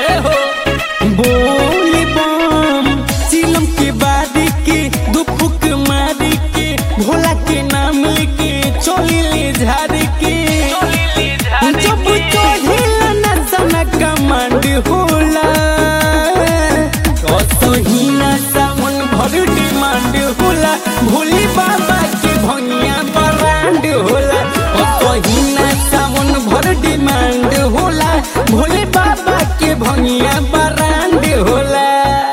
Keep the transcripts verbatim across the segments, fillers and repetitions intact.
हो बोली बम चिलम के बारी के दुपुक मारी के भोला के नाम लेके चोली ले झारी के जब चढ़ेला नशा कमांड होला असहीना सावन भर डिमांड होला भोले बाबा के भंगिया ब्रांड होला असहीना सावन भर डिमांड होला भोले बाबा के भंगिया ब्रांड होला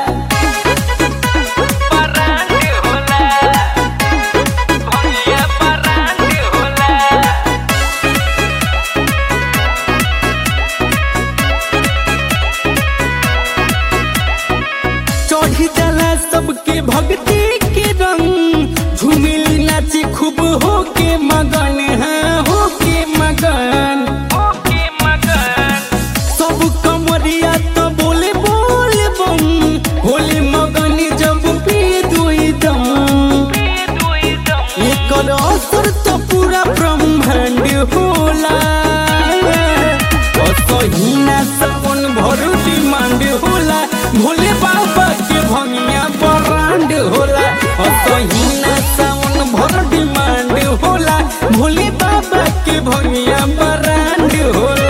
चढ़ी जाला सबके भक्ति के रंग झूमिल नाची खूब होके मगन हाँ होके मगन सब कमरिया तो बोले बोले बम होले मगन जब पी दुई दम एकर असर तो पूरा ब्रह्मांड होला असहीना सावन भर डिमांड होला भोले बाबा के भंगिया ब्रांड होला असहीना सावन भर डिमांड होला भोले बाबा के भंगिया ब्रांड होला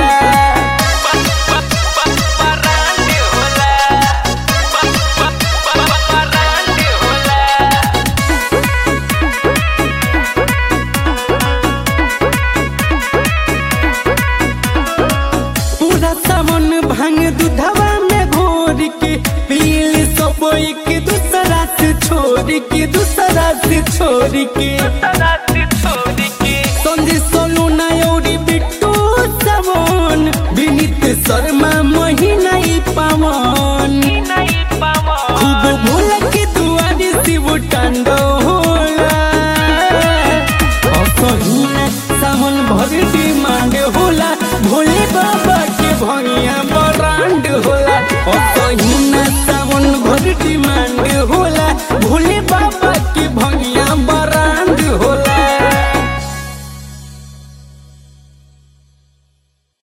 पूरा सावन भांग दूधवा में घोर के पील सब एक दूसरा से छोड़ के दूसरा से छोड़ के संजय सोनू नायोरी बिट्टू सावन विनीत शर्मा